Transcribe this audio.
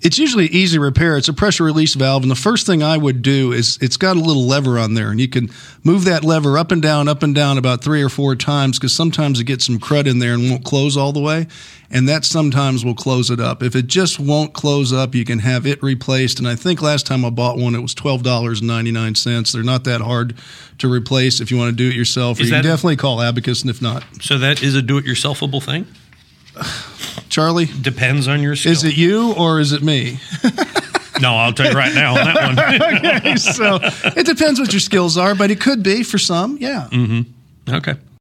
It's usually easy repair. It's a pressure release valve, and the first thing I would do is it's got a little lever on there, and you can move that lever up and down about 3 or 4 times because sometimes it gets some crud in there and won't close all the way, and that sometimes will close it up. If it just won't close up, you can have it replaced, and I think last time I bought one, it was $12.99. They're not that hard to replace if you want to do it yourself, or you can definitely call Abacus, and if not. So that is a do-it-yourselfable thing? Charlie? Depends on your skill. Is it you or is it me? No, I'll tell you right now on that one. Okay, so it depends what your skills are, but it could be for some, yeah. Mm-hmm. Okay.